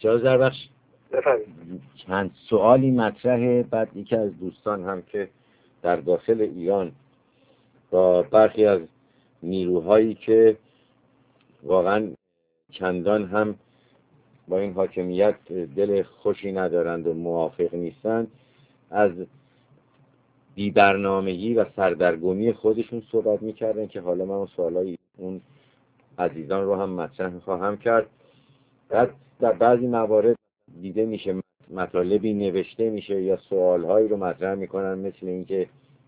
جناب زربخش بفرمایید. چند سوالی مطرحه. بعد یکی از دوستان هم که در داخل ایران با برخی از نیروهایی که واقعا چندان هم با این حاکمیت دل خوشی ندارند و موافق نیستند، از بی‌برنامگی و سردرگمی خودشون صحبت میکردن که حالا من سوالای اون عزیزان رو هم مطرح خواهم کرد. بعد در بعضی موارد دیده میشه مطالبی نوشته میشه یا سوالهایی رو مطرح میکنن مثل اینکه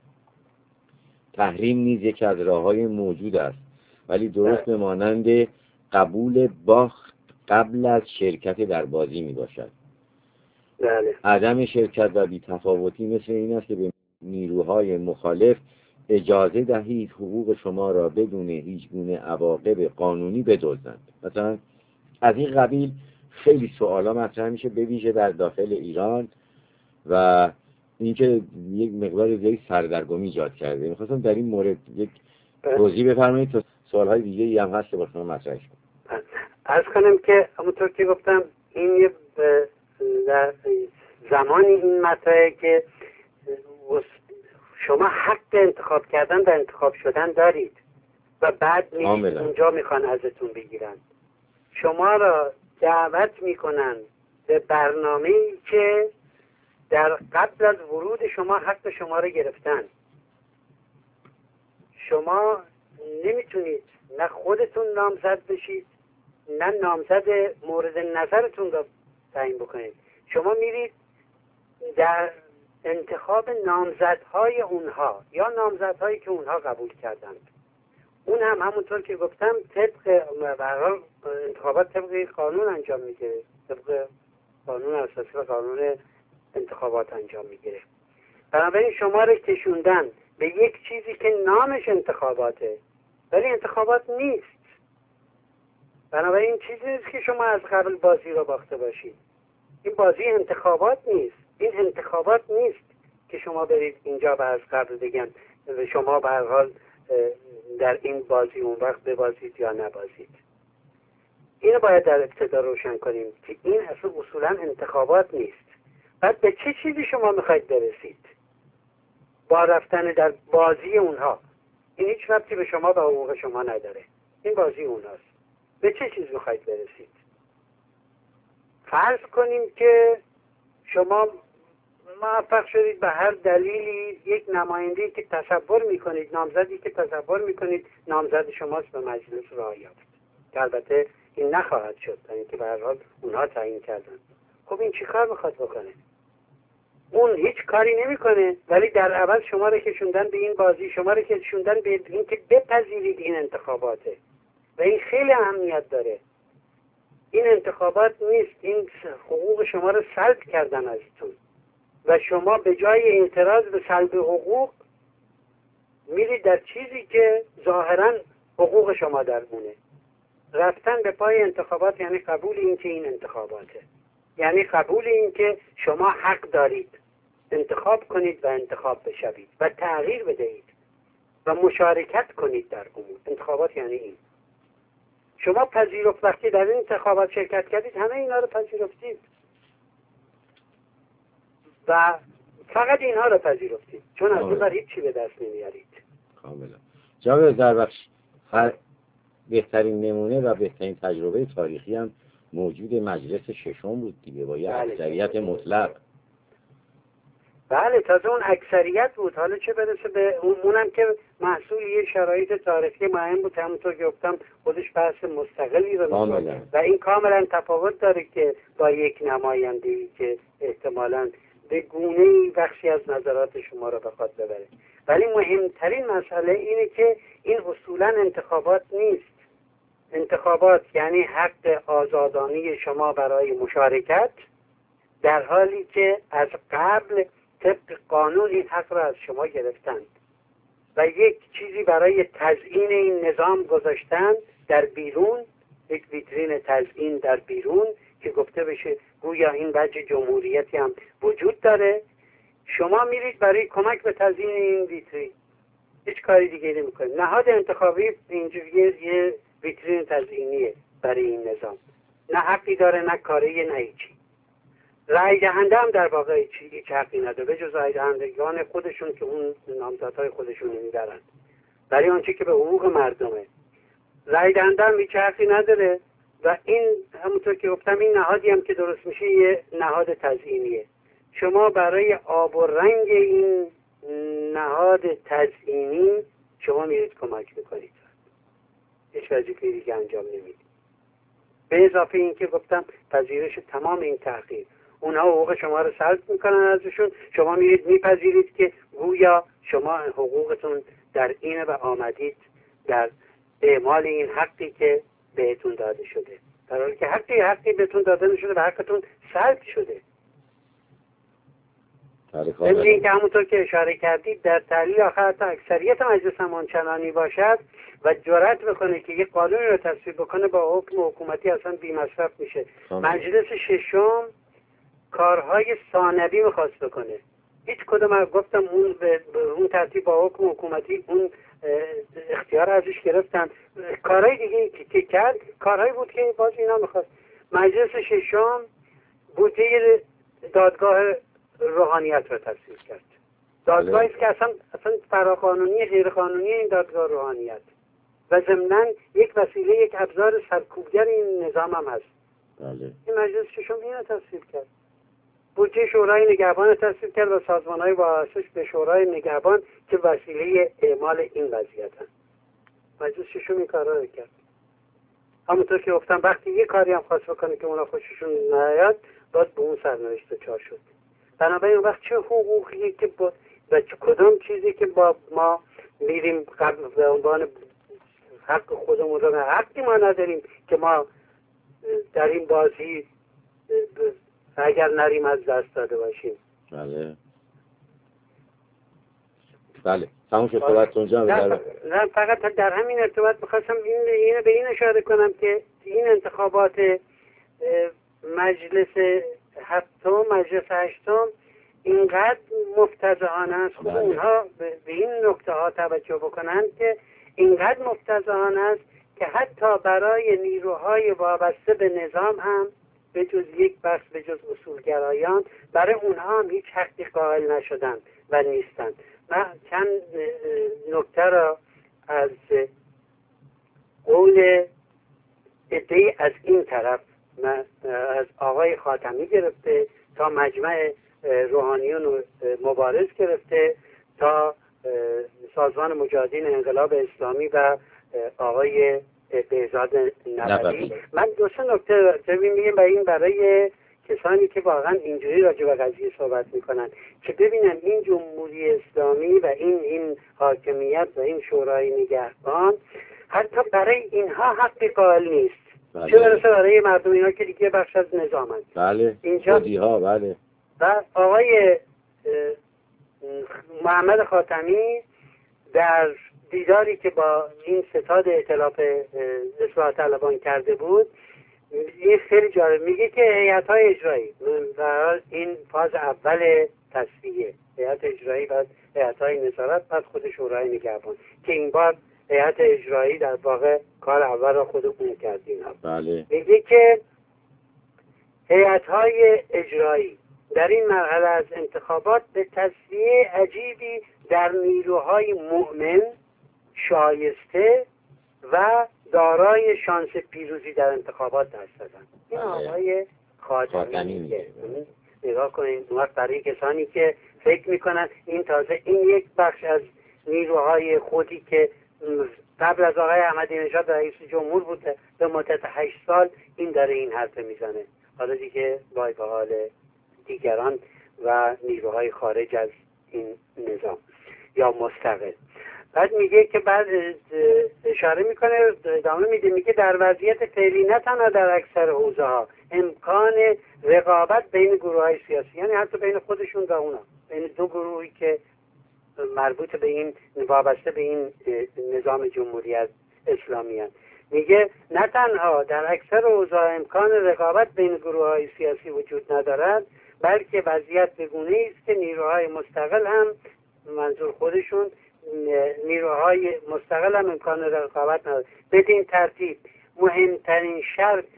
تحریم نیز یکی از راههای موجود است، ولی درست به مانند قبول باخت قبل از شرکت در بازی می باشد. بله. عدم شرکت و بی‌تفاوتی مثل این است که به نیروهای مخالف اجازه دهید حقوق شما را بدون هیچ گونه عواقب قانونی بدزدند. مثلا از این قبیل خیلی سوالا مطرح میشه، به ویژه در داخل ایران، و اینکه یک مقدار زیادی سردرگمی ایجاد کرده. می‌خواستم در این مورد یک توضیح بفرمایید تا سوالهای دیگه‌ای هم هست که با شما مطرح کنم. عرض کنم که همونطور که گفتم این یه در زمانی این مطرحه که شما حق انتخاب کردن و انتخاب شدن دارید و بعد اونجا میخوان ازتون بگیرن. شما را دعوت میکنن به برنامه‌ای که در قبل از ورود شما حق شما را گرفتن. شما نمیتونید نه خودتون نامزد بشید نه نامزد مورد نظرتون را تعیین بکنید. شما میرید در انتخاب نامزدهای اونها یا نامزدهایی که اونها قبول کردند. اون هم همونطور که گفتم طبق انتخابات طبق قانون انجام میگیره، طبق قانون اساسی و قانون انتخابات انجام میگیره. بنابراین شما رو کشوندن به یک چیزی که نامش انتخاباته ولی انتخابات نیست. بنابراین چیزی نیست که شما از قبل بازی رو باخته باشید. این بازی انتخابات نیست. این انتخابات نیست که شما برید اینجا و از قبل بگن شما به هر حال در این بازی اون وقت ببازید یا نبازید. اینو باید در ابتدا روشن کنیم که این اصولا انتخابات نیست. بعد به چه چیزی شما میخواید برسید با رفتن در بازی اونها؟ این هیچ ربطی به شما و حقوق شما نداره. این بازی اونهاست. به چه چیز میخواید برسید؟ فرض کنیم که شما موفق شدید به هر دلیلی یک نماینده‌ای که تصور میکنید، نامزدی که تصور میکنید نامزد شماست به مجلس راه یافت، که البته این نخواهد شد اینکه به هر حال اونها تعیین کردن. خب این چی کار میخواد بکنه؟ اون هیچ کاری نمیکنه ولی در عوض شما رو کشوندن به این بازی، شما رو کشوندن به این که بپذیرید این انتخاباته و این خیلی اهمیت داره. این انتخابات نیست، این حقوق شما رو سلب کردن ازتون و شما به جای اعتراض به سلب حقوق میرید در چیزی که ظاهرا حقوق شما درمونه. رفتن به پای انتخابات یعنی قبول این که این انتخاباته، یعنی قبول این که شما حق دارید انتخاب کنید و انتخاب بشوید و تغییر بدهید و مشارکت کنید در امور. انتخابات یعنی این. شما پذیرفت وقتی در این انتخابات شرکت کردید همه اینا رو پذیرفتید و فقط اینها رو پذیرفتید، چون از اون بر هیچ چی به دست نمیارید. کاملا. جناب زربخش، بهترین نمونه و بهترین تجربه تاریخی هم موجود مجلس ششم بود دیگه، با یه اکثریت مطلق. بله، تازه اون اکثریت بود. حالا چه برسه به اونم که محصول یه شرایط تاریخی مهم بود، همونطور که گفتم خودش بحث مستقلی رو می‌کنه و این کاملا تفاوت داره که با یک نماینده‌ای که احتمالاً به گونه‌ای بخشی از نظرات شما رو بخواد ببره. ولی مهمترین مسئله اینه که این اصولاً انتخابات نیست. انتخابات یعنی حق آزادانه شما برای مشارکت، در حالی که از قبل طبق قانون این حق را از شما گرفتند و یک چیزی برای تزیین این نظام گذاشتند در بیرون، یک ویترین تزیین در بیرون که گفته بشه گویا این وجه جمهوریتی هم وجود داره. شما میرید برای کمک به تزیین این ویترین، هیچ کاری دیگه نمی‌کنید. نهاد انتخابی اینجوری یه ویترین تزیینیه برای این نظام، نه حقی داره، نه کاری، نه هیچی. رای دهنده هم در واقع هیچ حقی نداره به جز رای دهندگان خودشون که اون نامزدهای خودشون میبرند، برای آنچه که به حقوق مردمه. رای دهنده هم هیچ حقی نداره و این همونطور که گفتم این نهادی هم که درست میشه یه نهاد تزیینیه. شما برای آب و رنگ این نهاد تزیینی شما میرید کمک میکنید، هیچ وظیفه دیگه انجام نمیدید. به اضافه این که گفتم پذیرش تمام این تحقیر، اونها حقوق شما رو سلب میکنن ازشون، شما میرید میپذیرید که گویا شما حقوقتون در اینه و آمدید در اعمال این حقی که بهتون داده شده، در حالی که حقی بهتون داده نشده و حقتون سلب شده. این که همونطور که اشاره کردید در تحلیل آخر تا اکثریت مجلس هم آنچنانی باشد و جرأت بکنه که یک قانونی رو تصویب بکنه با حکم حکومتی اصلا بی‌مصرف میشه. مجلس ششم کارهای ثانوی میخواست بکنه، هیچ کدوم گفتم اون به اون ترتیب با حکم حکومتی اون اختیار ازش گرفتن. کارهای دیگه که کرد کارهایی بود که باز اینا میخواست. مجلس ششم بودجه دادگاه روحانیت رو تصویب کرد. دادگاهی است که اصلا فراقانونی غیر قانونی این دادگاه روحانیت و ضمناً یک وسیله، یک ابزار سرکوبگر این نظام هم هست. این مجلس ششم اینو تصویب کرد. بودجه شورای نگهبان رو تصویب کرد و سازمان‌های وابسته به شورای نگهبان که وسیله اعمال این وضعیت هست. مجلس ششم این کارا رو کرد. همونطور که گفتم وقتی یک کاری هم خواست بکنه که اونا خوششون نیاد باز به اون سرنوشت دچار شد. بنابراین وقت چه حقوقی که و کدام چیزی که با ما میریم قبل به عنوان حق خودمون رو حقی ما نداریم که ما در این بازی اگر نریم از دست داده باشیم. بله تموم شد صحبتتون جان. نه فقط در همین ارتباط می‌خواستم اینو به این اشاره کنم که این انتخابات مجلس هفتم مجلس هشتم اینقدر مفتضحانه است. خب اونها به این نکته ها توجه بکنند که اینقدر مفتضحانه است که حتی برای نیروهای وابسته به نظام هم به جز یک بخش به جز اصولگرایان برای اونها هم هیچ حقی قائل نشدن و نیستند. من چند نکته را از قول عده‌ای از این طرف از آقای خاتمی گرفته تا مجمع روحانیون مبارز گرفته تا سازمان مجاهدین انقلاب اسلامی و آقای بهزاد نبوی، من دو سه نکته میگم برای کسانی که واقعا اینجوری راجع به قضیه صحبت میکنن که ببینن این جمهوری اسلامی و این حاکمیت و این شورای نگهبان حتی برای اینها حقی قائل نیست. چه برسه برای مردم اینا که دیگه بخش از نظامند. بله اینجا بله. و آقای محمد خاتمی در دیداری که با این ستاد ائتلاف اصلاح طلبان کرده بود این خیلی جالب میگه که هیئت‌های اجرایی در این فاز اول تصفیه، هیئت اجرایی بعد هیئت‌های نظارت بعد خود شورای نگهبان، که این بار هیئت اجرایی در واقع کار اول را خودمون کردیم. بله. میگه که هیئت‌های اجرایی در این مرحله از انتخابات به تصفیه عجیبی در نیروهای مؤمن، شایسته و دارای شانس پیروزی در انتخابات دست دادن. این آقای خاتمی میگه. نگاه کنید برای کسانی که فکر میکنن این تازه این یک بخش از نیروهای خودی که قبل از آقای احمدی نژاد رئیس جمهور بوده به مدت 8 سال این داره این حرف میزنه. حالا دیگه وای به حال دیگران و نیروهای خارج از این نظام یا مستقل. بعد میگه که بعد اشاره میکنه ادامه میگه در وضعیت فعلی نه تنها در اکثر حوزه ها امکان رقابت بین گروه های سیاسی، یعنی حتی بین خودشون و اونا، بین دو گروهی که مربوط به این وابسته به این نظام جمهوری اسلامی هست. میگه نه تنها در اکثر حوزه ها امکان رقابت بین گروه های سیاسی وجود ندارد، بلکه وضعیت بگونه است که نیروهای مستقل هم منظور خودشون نیروهای مستقل هم امکان رقابت ندارد. بدین ترتیب مهمترین شرط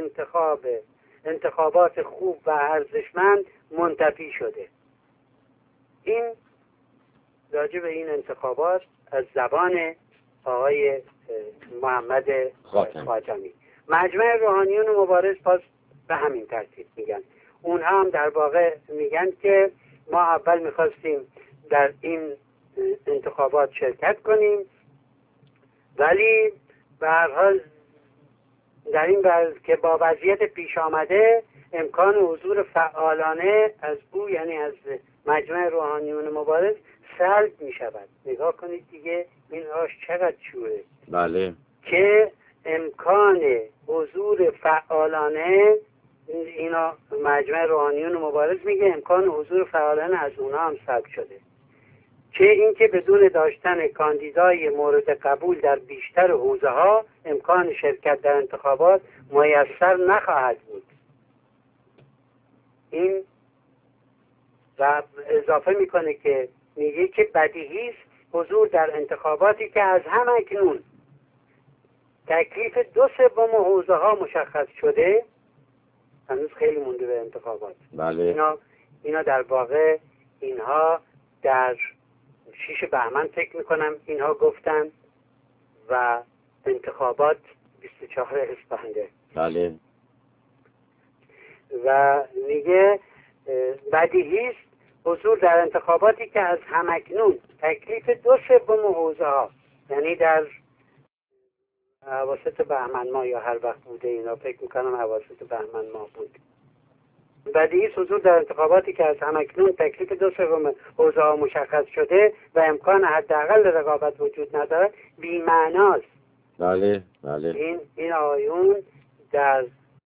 انتخابات خوب و ارزشمند منتفی شده. این راجع به این انتخابات از زبان آقای محمد خاتمی. مجمع روحانیون مبارز باز به همین ترتیب میگن. اونها هم در واقع میگن که ما اول میخواستیم در این انتخابات شرکت کنیم، ولی به هر حال در این که با وضعیت پیش آمده امکان حضور فعالانه از او، یعنی از مجمع روحانیون مبارز، سلب می شود. نگاه کنید دیگه این آش چقدر چوره. بله. که امکان حضور فعالانه، اینا مجمع روحانیون مبارز میگه امکان حضور فعالانه از اونا هم سلب شده، که اینکه بدون داشتن کاندیدای مورد قبول در بیشتر حوزه ها امکان شرکت در انتخابات میسر نخواهد بود. این و اضافه میکنه که میگه که بدیهی است حضور در انتخاباتی که از هم اکنون تکلیف 2/3 حوزه ها مشخص شده، هنوز خیلی مونده به انتخابات. بله. اینا در واقع اینها در 6 بهمن فکر میکنم اینها گفتن و انتخابات 24 اسفنده. بله. و میگه بدیهی است حضور در انتخاباتی که از همکنون تکلیف 2/3 حوزه ها، یعنی در اواسط بهمن ماه یا هر وقت بوده، اینا فکر میکنم اواسط بهمن ماه بود. بدیهی است حضور در انتخاباتی که از همکنون تکلیف 2/3 حوزه ها مشخص شده و امکان حداقل رقابت وجود ندارد بی‌معناست. بله. بله. این آیون در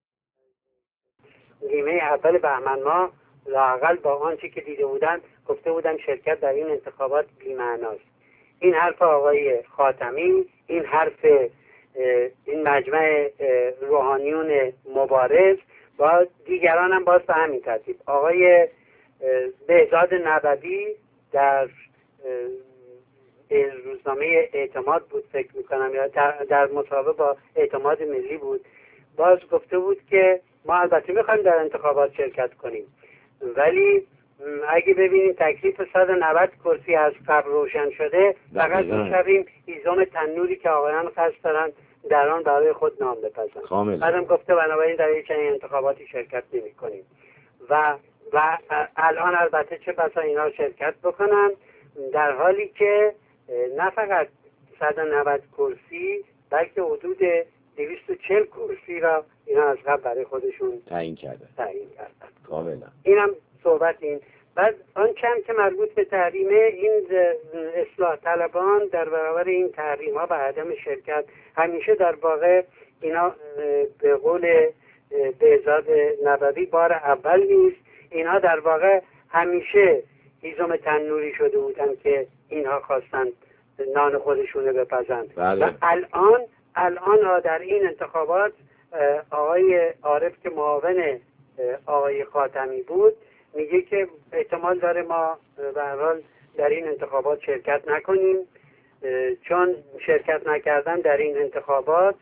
نیمه اول بهمن ماه لااقل با آنچه که دیده بودن گفته بودن شرکت در این انتخابات بی‌معناست. این حرف آقای خاتمی، این حرف این مجمع روحانیون مبارز و دیگران هم باز به همین ترتیب. آقای بهزاد نبوی در روزنامه اعتماد بود فکر میکنم، یا در مصاحبه با اعتماد ملی بود، باز گفته بود که ما البته میخوایم در انتخابات شرکت کنیم، ولی اگه ببینیم تکلیف 190 کرسی از قبل روشن شده، فقط میشویم هیزم تنوری که آقایان قصد دارن در آن برای خود نام بپزن. بعدم گفته بنابراین در این چنین انتخاباتی شرکت نمی کنیم و الان البته چه بسا اینا شرکت بکنن، در حالی که نه فقط 190 کرسی بلکه حدود 240 کرسی را اینا از قبل برای خودشون تعیین کردن. کاملا. اینم صحبت این. بعد آن چند که مربوط به تحریم این اصلاح طلبان در برابر این تحریم ها و عدم شرکت، همیشه در واقع اینا به قول بهزاد نبوی بار اول نیست، اینها در واقع همیشه هیزم تنوری شده بودن که اینها خواستن نان خودشونه بپزند. بله. و الان در این انتخابات آقای عارف که معاون آقای خاتمی بود میگه که احتمال داره ما به هر حال در این انتخابات شرکت نکنیم، چون شرکت نکردن در این انتخابات،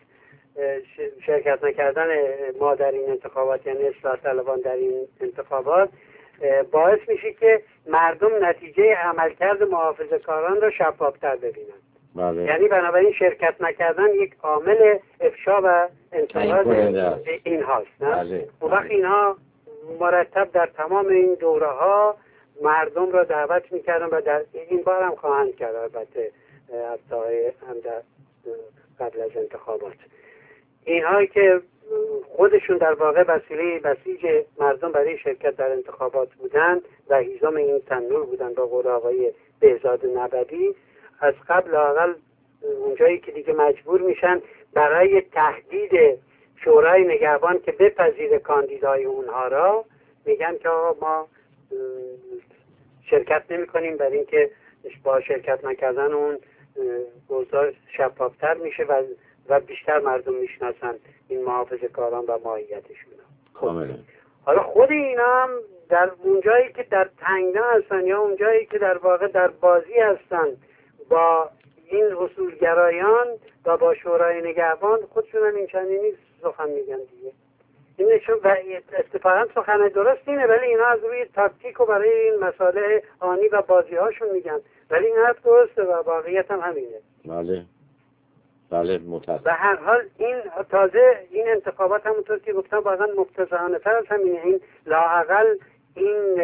شرکت نکردن ما در این انتخابات یعنی اصلاح طلبان در این انتخابات باعث میشه که مردم نتیجه عملکرد محافظه‌کاران را شفاف‌تر ببینند. بله. یعنی بنابراین شرکت نکردن یک عامل افشا و انتقاد این هاست. بله. اون وقت اینها مرتب در تمام این دوره ها مردم را دعوت میکردن و در این بار هم خواهند کرد، البته هم در قبل از انتخابات، اینهایی که خودشون در واقع وسیله بسیج مردم برای شرکت در انتخابات بودن و هیزم این تنور بودن با قول آقای بهزاد نبوی، از قبل لااقل اونجایی که دیگه مجبور میشن برای تهدید شورای نگهبان که بپذیره کاندیدای اونها را، میگن که آقا ما شرکت نمی کنیم، برای اینکه با شرکت نکردن اون اوضاع شفافتر میشه و بیشتر مردم میشناسن این محافظه‌کاران و ماهیتشون. حالا خود اینا هم در اونجایی که در تنگنا هستن یا اونجایی که در واقع در بازی هستن با این اصولگرایان و با شورای نگهبان خودشون هم این چنینی سخن میگن دیگه. این چون اتفاقا سخن درست اینه، ولی اینا از روی تاکتیک و برای این مسائل آنی و بازی هاشون میگن، ولی این حرف درسته و واقعیت هم همینه. بله بله متاسف. به هر حال این تازه این انتخابات همونطور که گفتم واقعا مفتضحانه تر از همینه. این لااقل این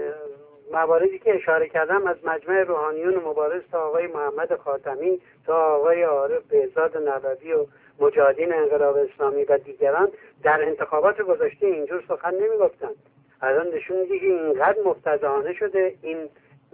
مواردی که اشاره کردم از مجمع روحانیون مبارز تا آقای محمد خاتمی تا آقای عارف بهزاد نبوی و مجاهدین انقلاب اسلامی و دیگران در انتخابات گذشته اینجور سخن نمیگفتند. الان نشون میده که اینقدر مفتضحانه شده این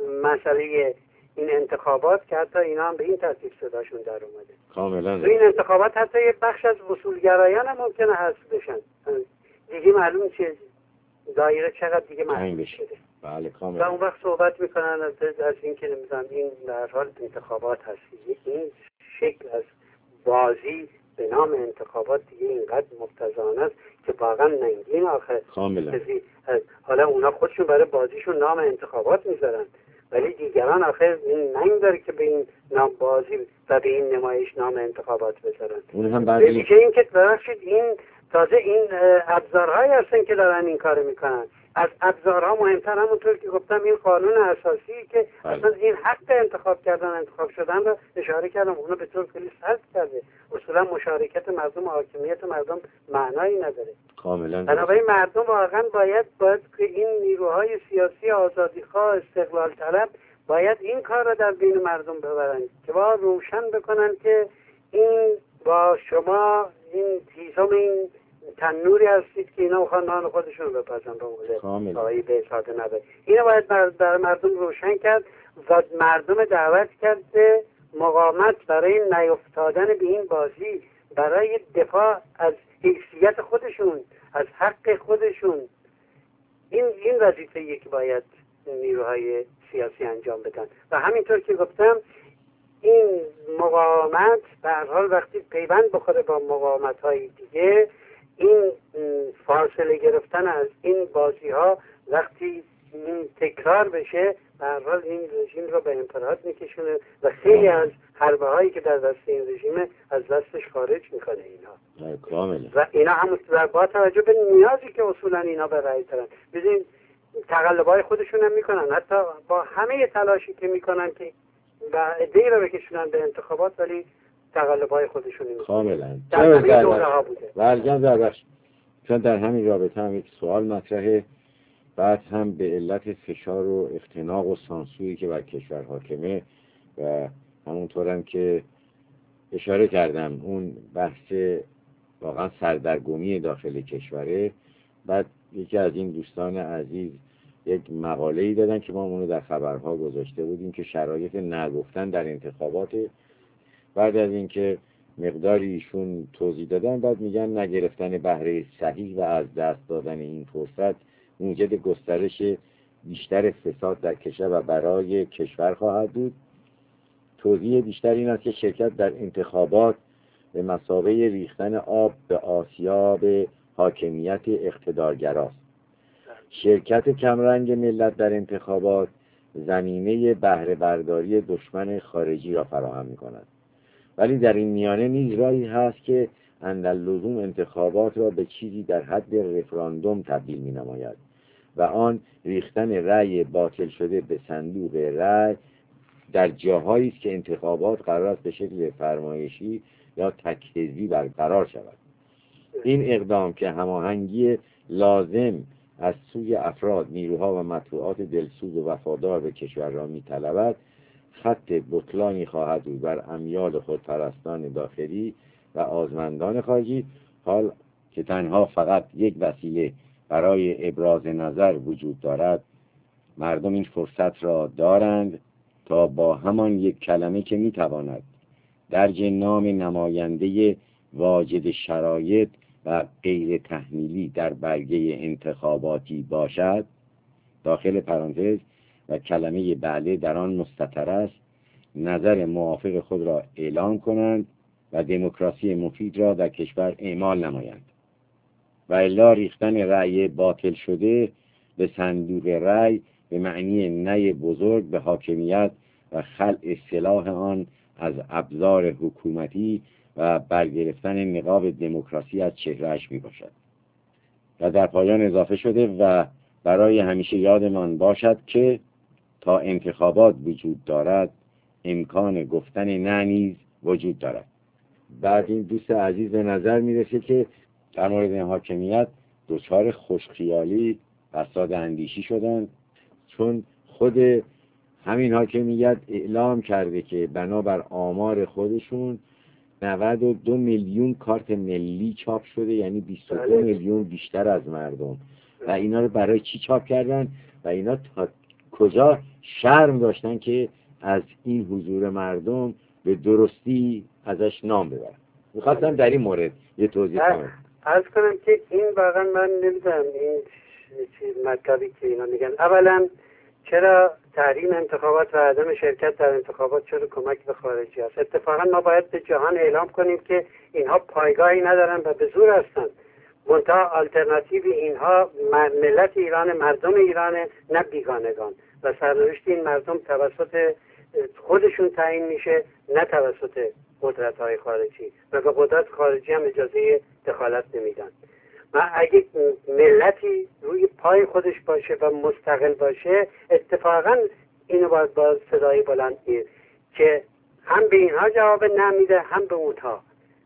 مسئله این انتخابات که حتی اینا هم به این ترتیب صداشون در اومده. کاملا تو این انتخابات حتی یه بخش از اصولگرایان هم ممکنه حذف بشن. دیگه معلوم چیه دایره چقدر دیگه محدود شده. بله و کاملا. اون وقت صحبت میکنن از این که نمیدونم این در حال انتخابات هست. این شکل از بازی به نام انتخابات دیگه اینقدر مفتضحانه است که واقعا ننگین آخه. کاملا. حالا اونا خودشون برای بازیشون نام انتخابات میذارن، ولی دیگران آخه این ننگ داره که به این نام بازی و به این نمایش نام انتخابات بذارن. اون هم بعد این که ببخشید این تازه این ابزارهایی هستن که دارن این کارو میکنن. از ابزارها مهمتر همونطور که گفتم این قانون اساسی که اصلا این حق انتخاب شدن رو اشاره کردم، اونو به طور کلی سلب کرده. اصولا مشارکت مردم و حاکمیت مردم معنایی نداره. کاملا. بنابراین مردم واقعا باید که این نیروهای سیاسی آزادیخواه استقلال طلب باید این کار رو در بین مردم ببرن که با روشن بکنن که این با شما این هیزم این تنوری هستید که اینا میخوان نان خودشون رو بپزن به مولد آقای بهزاد نبوی. اینو باید در مردم روشن کرد و مردم دعوت کرد به مقاومت برای نیفتادن به این بازی، برای دفاع از حیثیت خودشون، از حق خودشون. این وظیفه‌ایه که باید نیروهای سیاسی انجام بدن و همینطور که گفتم این مقاومت به هر حال وقتی پیوند بخوره با مقاومت‌های دیگه، این فاصله گرفتن از این بازی‌ها وقتی این تکرار بشه به هر حال این رژیم رو به انفراد میکشونه و خیلی از حربه‌هایی که در دست این رژیم از دستش خارج میکنه اینا. کاملا. و اینا هم با توجه به نیازی که اصولا اینا به رأی دارن، ببین تقلب‌های خودشون هم میکنن، حتی با همه تلاشی که میکنن که و ایده رو بکشونن به انتخابات، ولی تقلب‌های خودشون میکنن. کاملا. در همین دوره‌ها بوده. ورگم چون در همین رابطه هم یک سوال مطرحه، بعد هم به علت فشار و اختناق و سانسوری که بر کشور حاکمه و همونطور هم که اشاره کردم اون بحث واقعا سردرگمی داخل کشوره. بعد یکی از این دوستان عزیز یک مقاله‌ای دادن که ما اونو در خبرها گذاشته بودیم که شرایط نگفتن در انتخابات. بعد از اینکه مقداری ایشون توضیح دادن، بعد میگن نگرفتن بهره صحیح و از دست دادن این فرصت موجب گسترش بیشتر فساد در کشور و برای کشور خواهد بود. توضیح بیشتر این است که شرکت در انتخابات به مثابه ریختن آب به آسیاب حاکمیت اقتدارگراست. شرکت کمرنگ ملت در انتخابات زمینه بهره برداری دشمن خارجی را فراهم می‌کند. ولی در این میانه نیز راهی هست که اندرلزوم انتخابات را به چیزی در حد رفراندوم تبدیل می‌نماید و آن ریختن رأی باطل شده به صندوق رأی در جاهایی است که انتخابات قرار است به شکل فرمایشی یا تک‌حزبی برقرار شود. این اقدام که هماهنگی لازم از سوی افراد، نیروها و مطبوعات دلسوز و وفادار به کشور را می‌طلبد، خط بطلانی خواهد بود بر امیال خودپرستان داخلی و آزمندان خارجی، حال که تنها فقط یک وسیله برای ابراز نظر وجود دارد. مردم این فرصت را دارند تا با همان یک کلمه که میتواند درج نام نماینده واجد شرایط و غیر تحمیلی در برگه انتخاباتی باشد، داخل پرانتز و کلمه بله در آن مستتر است، نظر موافق خود را اعلام کنند و دموکراسی مفید را در کشور اعمال نمایند. و الا ریختن رأی باطل شده به صندوق رأی به معنی نی بزرگ به حاکمیت و خلع سلاح آن از ابزار حکومتی و برگرفتن نقاب دموکراسی از چهرهش می باشد. و در پایان اضافه شده و برای همیشه یادمان باشد که تا انتخابات وجود دارد امکان گفتن نه نیز وجود دارد. بعد این دوست عزیز به نظر میرسه که در مورد این حاکمیت دچار خوشخیالی و ساده اندیشی شدن، چون خود همین حاکمیت اعلام کرده که بنابر آمار خودشون 92 میلیون کارت ملی چاپ شده، یعنی 22 میلیون بیشتر از مردم. و اینا رو برای چی چاپ کردن و اینا تا کجا شرم داشتن که از این حضور مردم به درستی ازش نام ببرن. میخواستم در این مورد یه توضیح کنم. عرض کنم که این واقعا من نمیدونم این چیز مطلبی که اینا میگن. اولا چرا تحریم انتخابات و عدم شرکت در انتخابات چرا کمک به خارجی است؟ اتفاقا ما باید به جهان اعلام کنیم که اینها پایگاهی ندارن و به زور هستن. منتها آلترناتیو اینها ملت ایران، مردم ایران، نه بیگانگان، و سرنوشت این مردم توسط خودشون تعیین میشه، نه توسط قدرت‌های خارجی، و به قدرت خارجی هم اجازه دخالت نمیدن. و اگه ملتی روی پای خودش باشه و مستقل باشه، اتفاقا اینو باید با صدای بلند میگه که هم به اینها جواب نمیده هم به اونها.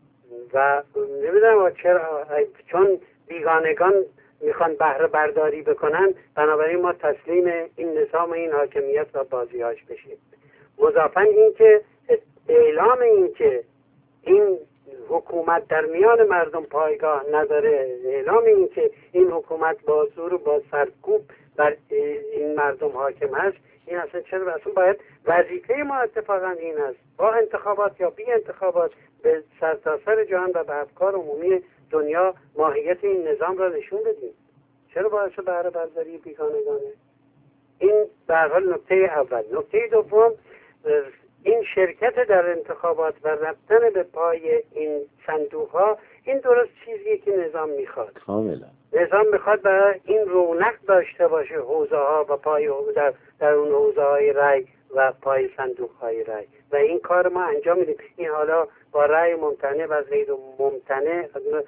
و نمیدونم چرا، چون بیگانگان میخوان بهره برداری بکنن، بنابراین ما تسلیم این نظام، این حاکمیت و بازیهاش بشیم. مضافاً این که اعلام این که این حکومت در میان مردم پایگاه نداره، اعلام این که این حکومت با زور و با سرکوب بر این مردم حاکم هست، این اصلا چرا؟ اصلا باید وظیفه ما اتفاقا این است، با انتخابات یا بی انتخابات به سرتاسر جهان و به افکار عمومی دنیا ماهیت این نظام را نشون بدیم. چرا باعث بهره برداری بیگانگانه؟ این به هر حال نکته اول. نکته دوم، این شرکت در انتخابات و رفتن به پای این صندوق ها، این درست چیزیه که نظام میخواد. کاملا نظام میخواد برای این رونق داشته باشه حوزه ها و پای در اون حوزه های رای و پای صندوق های رای، و این کار ما انجام میدیم. این حالا با رای ممتنع و غیر ممتنع،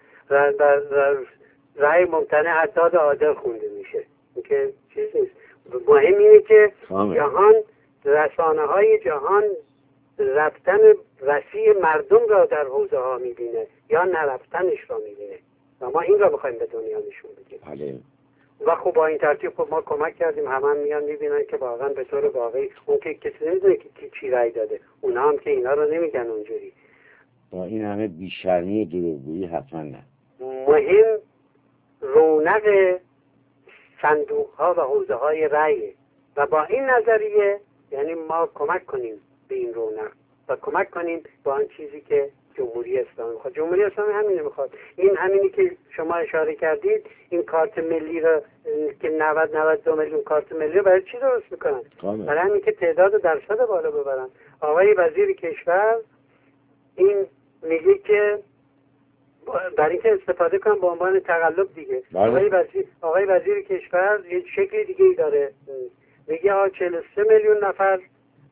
رای ممتنع اعداد عادل خونده میشه، این که چیز نیست. مهم اینه که جهان، رسانه های جهان رفتن وسیع مردم را در حوزه ها میبینه یا نرفتنش را میبینه، و ما این را بخوایم به دنیا نشون بدیم. و خب با این ترتیب خب ما کمک کردیم، همه میان میبینن که واقعا به طور واقعی اون که کسی نمیدونه که چی رای داده، اونا هم که اینا رو نمیگن اونجوری. با این همه بیشرمی و دروغگویی حتما نه. مهم رونق صندوق ها و حوزه های رای، و با این نظریه یعنی ما کمک کنیم به این رونق و کمک کنیم با آن چیزی که جمهوری اسلامی میخواد. جمهوری اسلامی همینه میخواد. این همینی که شما اشاره کردید، این کارت ملی رو که 92 میلیون کارت ملی رو برای چی درست میکنن؟ برای همین که تعداد درصد بالا ببرن. آقای وزیر کشور این میگه که برای اینکه استفاده کنم به عنوان تقلب دیگه، آقای وزیر کشور یه شکل دیگه ای داره، میگه 43 میلیون نفر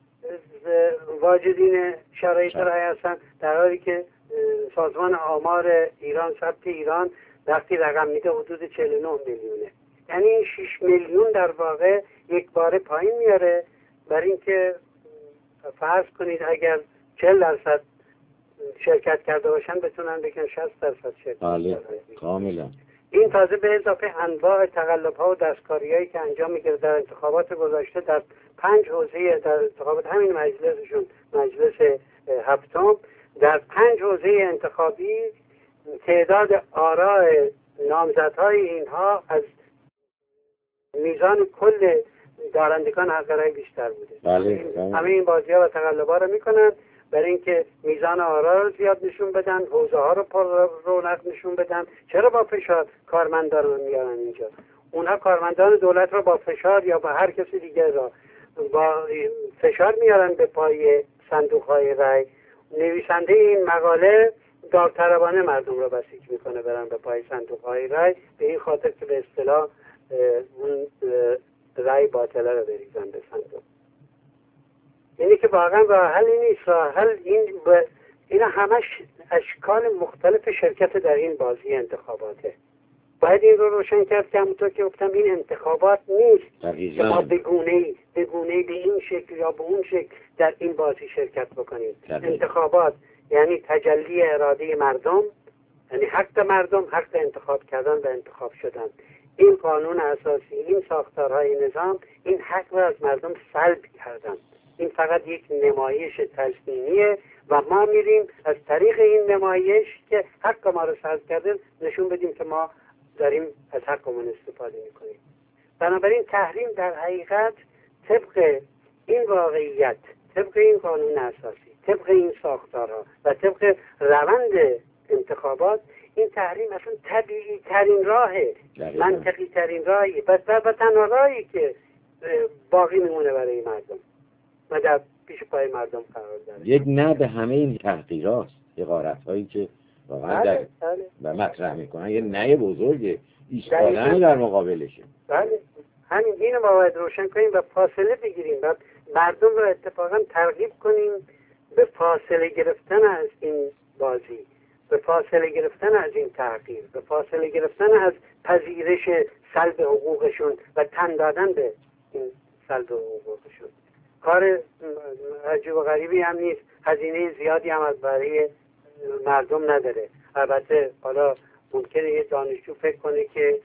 واجدین شرایط رای هستن، در حالی که سازمان آمار ایران، ثبت ایران وقتی رقم میده حدود 49 میلیونه. یعنی این 6 میلیون در واقع یک باره پایین میاره، برای اینکه فرض کنید اگر 40% شرکت کرده باشن بتونن بگن 60% شرکت. بله کاملا. این تازه به اضافه انواع تقلب‌ها و دستکاری‌هایی که انجام می‌گیره در انتخابات گذشته، در 5 حوزه، در انتخابات همین مجلسشون، مجلس هفتم، در 5 حوزه انتخابی تعداد آراء نامزدهای اینها از میزان کل دارندگان حق رأی بیشتر بوده. بله. همه این بازی‌ها و تقلب‌ها رو می‌کنن برای اینکه میزان آرا رو زیاد نشون بدن، حوزه ها رو پر رونق نشون بدن. چرا با فشار کارمندان رو میارن اینجا؟ اونها کارمندان دولت رو با فشار یا با هر کسی دیگه را با فشار میارن به پای صندوق های رای. نویسنده این مقاله داوطلبانه مردم رو بسیج میکنه برن به پای صندوق های رای، به این خاطر که به اصطلاح اون رای باطله رو بریزن به صندوق. اینه که واقعا راه حل نیست. راه حل اینا همش اشکال مختلف شرکت در این بازی انتخاباته. باید این رو روشن کرد که همونطور که گفتم این انتخابات نیست که ما بگونه به این شکل یا به اون شکل در این بازی شرکت بکنیم. انتخابات یعنی تجلی اراده مردم، یعنی حق مردم، حق انتخاب کردن و انتخاب شدن. این قانون اساسی، این ساختارهای نظام این حق رو از مردم سلب کردن. این فقط یک نمایش تلقینیه و ما میریم از طریق این نمایش که حق ما رو سلب کرده نشون بدیم که ما داریم از حقمون استفاده میکنیم. بنابراین تحریم در حقیقت طبق این واقعیت، طبق این قانون اساسی، طبق این ساختارها و طبق روند انتخابات، این تحریم اصلا طبیعی ترین راهه، منطقی ترین راهی و تنها راهی که باقی میمونه برای مردم و در پیش پای مردم قرار داره. یک نه به همه این تحقیرات، حقارت هایی که واقعا در و مطرح میکنن یه نه بزرگه، ایستادن در مقابلشه. بله، همین اینو باید روشن کنیم و فاصله بگیریم و مردم رو اتفاقا ترغیب کنیم به فاصله گرفتن از این بازی، به فاصله گرفتن از این تحقیر، به فاصله گرفتن از پذیرش سلب حقوقشون و تن دادن به این سلب حقوقشون. کار عجیب و غریبی هم نیست، هزینه زیادی هم از برای مردم نداره. البته حالا ممکنه یه دانشجو فکر کنه که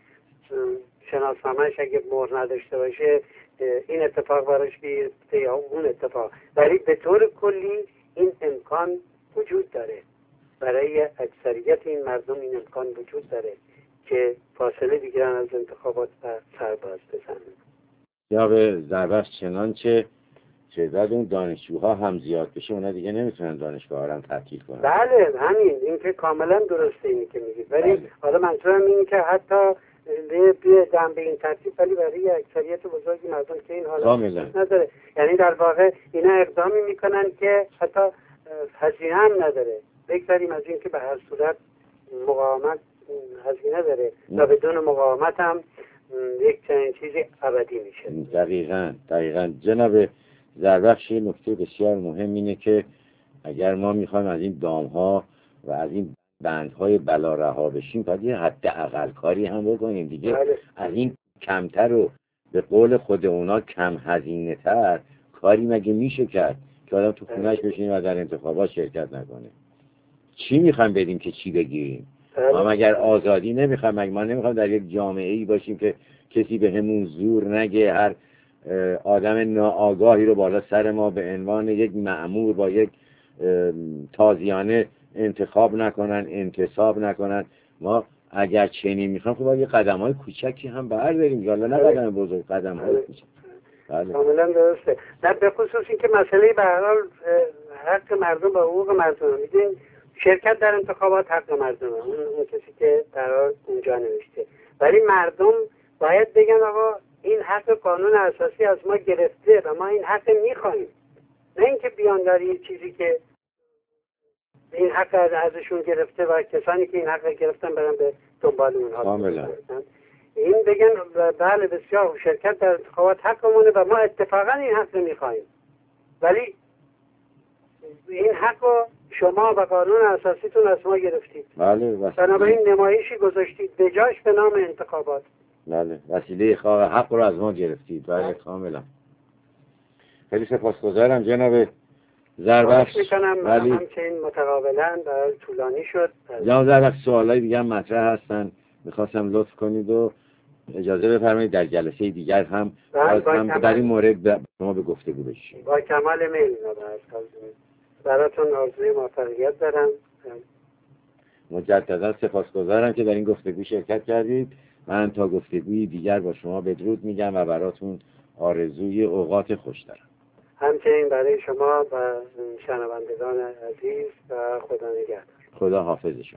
شناسنامه‌اش اگه مهر نداشته باشه این اتفاق براش بیفته یا اون اتفاق، ولی به طور کلی این امکان وجود داره. برای اکثریت این مردم این امکان وجود داره که فاصله بگیرن از انتخابات و سرباز بزنن. یا به زربخش چنانچه تعداد اون دانشجوها هم زیاد بشه اونا دیگه نمیتونن دانشگاه رو هم تعطیل کنن. بله همین، این که کاملا درسته اینی که میگید، ولی حالا منظورم اینه که حتی به این ترتیب، ولی برای اکثریت بزرگی مردم که این حالت نداره، یعنی در واقع اینا اقدامی میکنن که حتی هزینه هم نداره. بگذاریم از این که به هر صورت مقاومت هزینه داره و بدون مقاومت هم یک چنین چیزی ابدی میشه. دقیقاً جناب زربخش، نکته بسیار مهم اینه که اگر ما میخوایم از این دامها و از این بندهای بلا رها بشیم باید یه حداقل کاری هم بکنیم دیگه. از این کمتر و به قول خود اونا کم هزینه تر کاری مگه میشه کرد که آدم تو خونهش بشینه و در انتخابات شرکت نکنه؟ چی میخوایم بدیم که چی بگیریم؟ ما مگر آزادی نمیخوایم؟ ما نمیخوایم در یک جامعه ای باشیم که کسی به همون زور نگه، هر آدم ناآگاهی رو بالا سر ما به عنوان یک مأمور با یک تازیانه انتخاب نکنن، انتصاب نکنن. ما اگر چنین میخوایم خب باید یه قدم‌های کوچکی هم برداریم، یالا نه قدم بزرگ، قدم‌های کوچک. بله کاملا درسته. در به خصوص این که مسئله به هر حال حق مردم و حقوق مردم، میدونید شرکت در انتخابات حق مردمه، اون کسی که قرار اونجا نوشته، ولی مردم باید بگن آقا این حق قانون اساسی از ما گرفته و ما این حق میخوایم، نه اینکه بیان در یه چیزی که این حق ازشون گرفته و کسانی که این حق گرفتن برن به دنبال اونها. کاملا این بگن بله بسیار شرکت در انتخابات حقمونه و ما اتفاقا این حق میخوایم، ولی این حق رو شما و قانون اساسیتون از ما گرفتید. بله بنابراین نمایشی گذاشتید به جاش به نام انتخابات. بله وسیله حق رو از ما گرفتید. بله کاملا. خیلی سپاسگزارم جناب زربخش. ولی همچنین متقابلا و طولانی شد. جناب زربخش سوالای دیگه هم مطرح هستن، میخواستم لطف کنید و اجازه بفرمایید در جلسه دیگر هم در این مورد شما به گفتگو بشیم. با کمال میل. براتون آرزوی موفقیت دارم. مجددا سپاسگزارم که در این گفتگو شرکت کردید. من تا گفتگوی دیگر با شما بدرود میگم و براتون آرزوی اوقات خوش دارم. همچنین برای شما و شنوندگان عزیز و خدا نگهدار. خدا حافظ شما.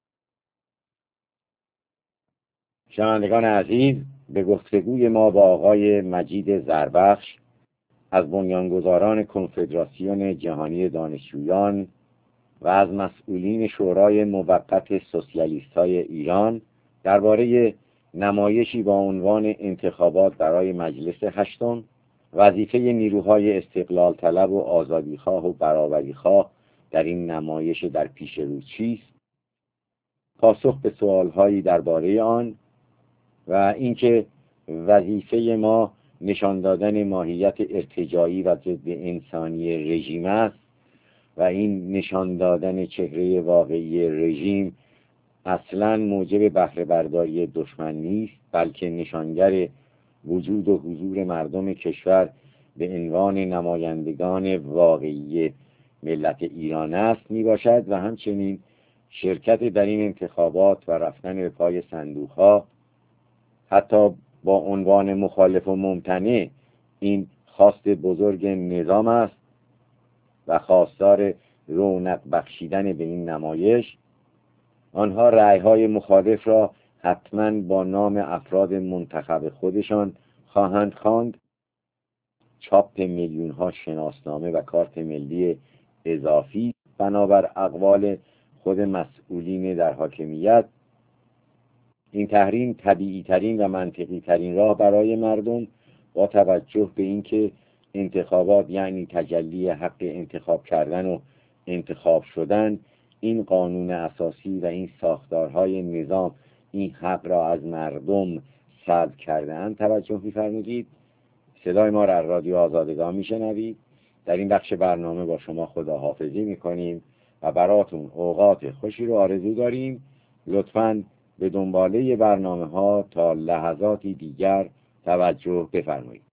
شنوندگان عزیز، به گفتگوی ما با آقای مجید زربخش از بنیانگذاران کنفدراسیون جهانی دانشجویان و از مسئولین شورای موقت سوسیالیست‌های ایران درباره نمایشی با عنوان انتخابات برای مجلس هشتم وظیفه نیروهای استقلال طلب و آزادیخواه و برابریخواه در این نمایش در پیش رو چیست؟ پاسخ به سوالهایی درباره آن و اینکه وظیفه ما نشان دادن ماهیت ارتجاعی و ضد انسانی رژیم است و این نشان دادن چهره واقعی رژیم اصلا موجب بهره برداری دشمن نیست، بلکه نشانگر وجود و حضور مردم کشور به عنوان نمایندگان واقعی ملت ایران است می باشد و همچنین شرکت در این انتخابات و رفتن به پای صندوقها حتی با عنوان مخالف و ممتنع این خواست بزرگ نظام است و خواستار رونق بخشیدن به این نمایش. آنها رأی‌های مخالف را حتما با نام افراد منتخب خودشان خواهند خواند. چاپ میلیون‌ها شناسنامه و کارت ملی اضافی بنابر اقوال خود مسئولین در حاکمیت. این تحریم طبیعی ترین و منطقی ترین راه برای مردم با توجه به اینکه انتخابات یعنی تجلی حق انتخاب کردن و انتخاب شدن، این قانون اساسی و این ساختارهای نظام این حق را از مردم سلب کرده‌اند. توجه می‌فرمودید. صدای ما را از رادیو آزادگان میشنوید. در این بخش برنامه با شما خداحافظی میکنیم و براتون اوقات خوشی رو آرزو داریم. لطفاً به دنباله برنامه ها تا لحظاتی دیگر توجه بفرمایید.